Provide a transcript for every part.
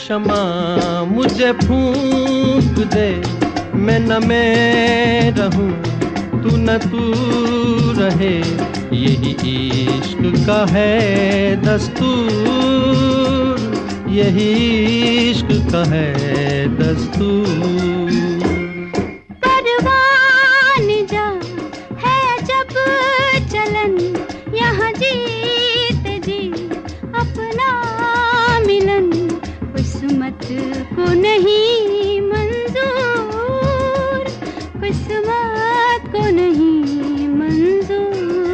शमा मुझे फूंक दे, मैं न मैं रहूं, तू न तू रहे, यही इश्क का है दस्तूर, यही इश्क का है दस्तूर। परवान जा है जब चलन, यहाँ जीत जी अपना मिलन, किस्मत को नहीं मंजूर, किस्मत को नहीं मंजूर।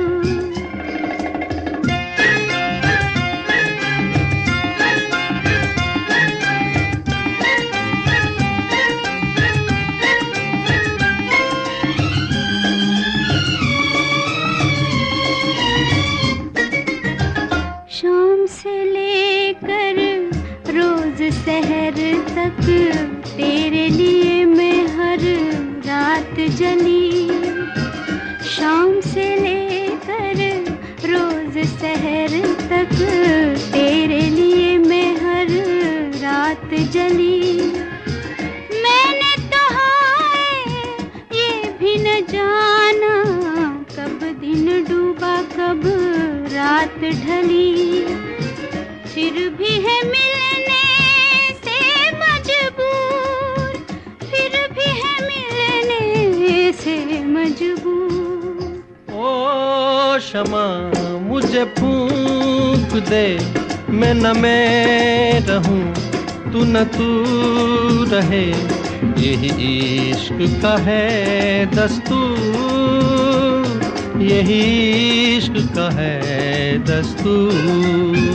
शाम से लेकर रोज सहर तक तेरे लिए मैं हर रात जली, शाम से लेकर रोज सहर तक तेरे लिए मैं हर रात जली। मैंने तो हाय ये भी न जाना, कब दिन डूबा कब रात ढली, फिर भी है मिलने से मजबूर, फिर भी है मिलने से मजबूर। ओ शमा मुझे फूंक दे, मैं न मैं रहूं, तू न तू रहे, यही इश्क का है दस्तूर, यही इश्क का है दस्तूर।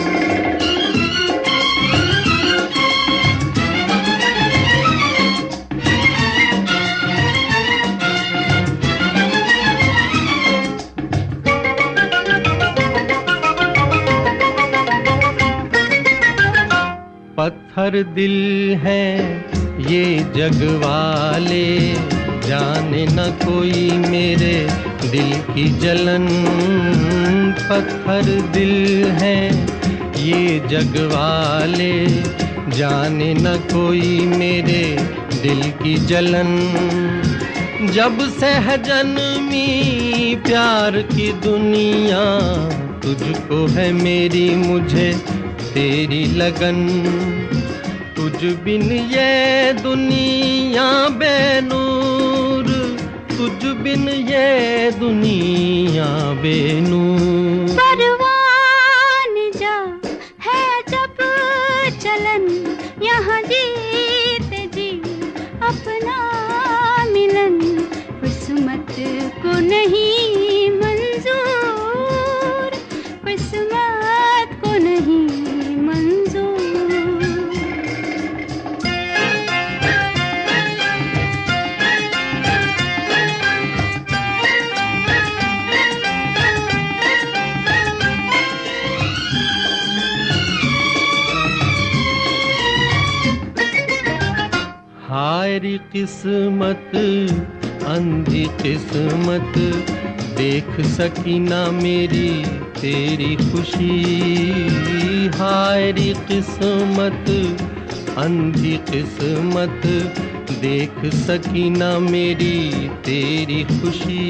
पत्थर दिल है ये जग वाले, जाने न कोई मेरे दिल की जलन, पत्थर दिल है ये जग वाले, जाने न कोई मेरे दिल की जलन। जब से है जन्मी प्यार की दुनिया, तुझको है मेरी मुझे तेरी लगन, तुझ बिन ये दुनिया बेनूर, तुझ बिन ये दुनिया बेनूर। परवान जा है जब चलन, यहाँ जीत जी अपना मिलन, किस्मत को नहीं मंजूर, किस्मत को नहीं मंजूर। हायरी किस्मत अंधी किस्मत, देख सकी ना मेरी तेरी खुशी, हायरी किस्मत अंधी किस्मत, देख सकी ना मेरी तेरी खुशी।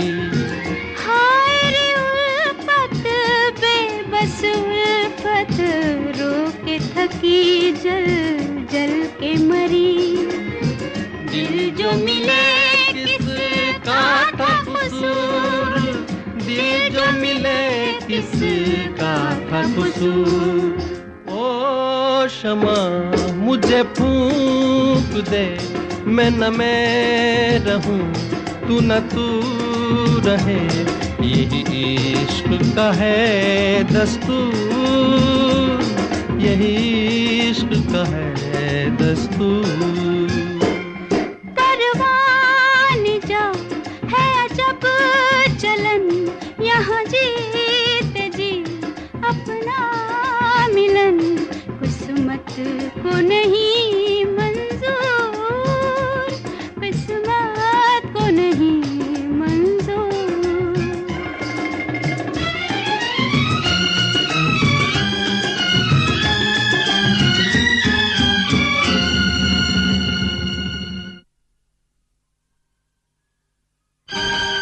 हाय रे उल्फत बेबस उल्फत, रो के थकी जल जल के मरी, दिल जो मिले किसका था कसूर, दिल जो मिले किसका था कसूर। ओ शमा मुझे फूंक दे, मैं न मैं रहूं, तू न तू रहे, यही इश्क का है दस्तूर, यही इश्क का है दस्तूर।